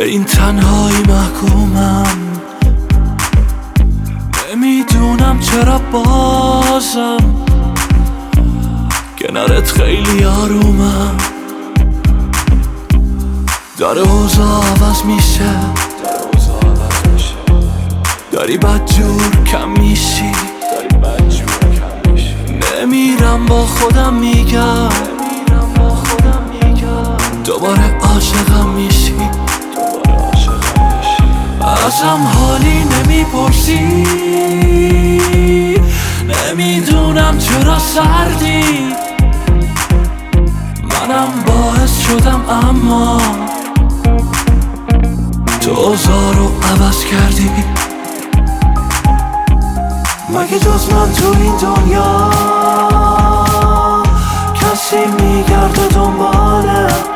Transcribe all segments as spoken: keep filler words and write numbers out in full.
این تنهایی محکومم، نمیدونم چرا بازم کنارت خیلی آرومم. داره اوضاع عوض میشه، داری بدجور کم میشی، نمیرم با خودم میگم دوباره عاشقم میشی. ازم حالی نمیپرسی، نمیدونم چرا سردی، منم باعث شدم اما تو اوضاع رو عوض کردی. مگه جز من تو این دنیا کسی میگرده دنبالت؟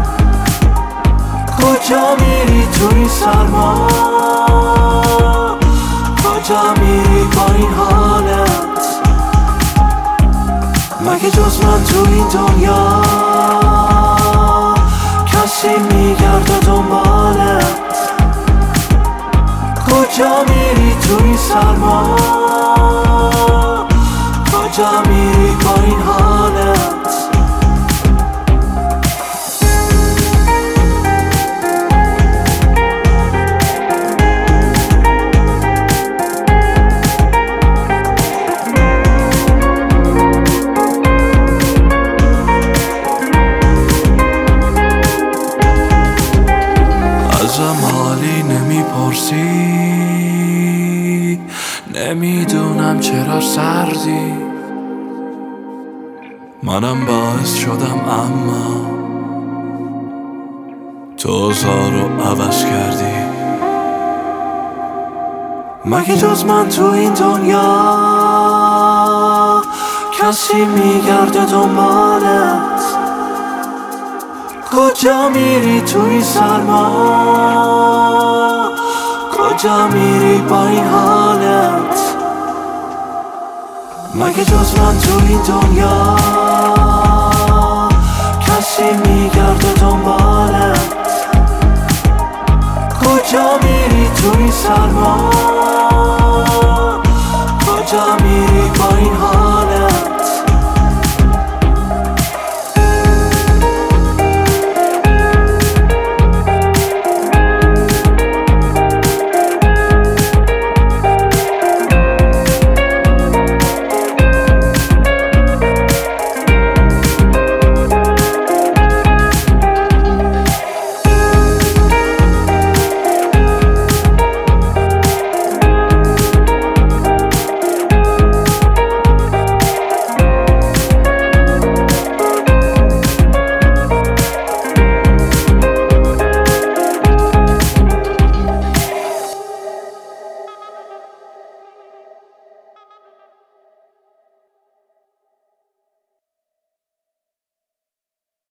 کجا میری تو این سرما؟ کجا میری با این حالت؟ مگه جز من تو این دنیا کسی میگرده دنبالت؟ کجا میری تو این سرما؟ کجا میری با این حالت؟ ازم حالی نمیپرسی، نمیدونم چرا سردی، منم باعث شدم اما تو اوضاع رو عوض کردی. مگه جز من تو این دنیا کسی میگرده دنبالت؟ کجا میری تو این سرما؟ کجا میری با این حالت؟ مگه جز من تو این دنیا کسی میگرده دنبالت؟ کجا میری تو این سرما؟ کجا میری با این حالت؟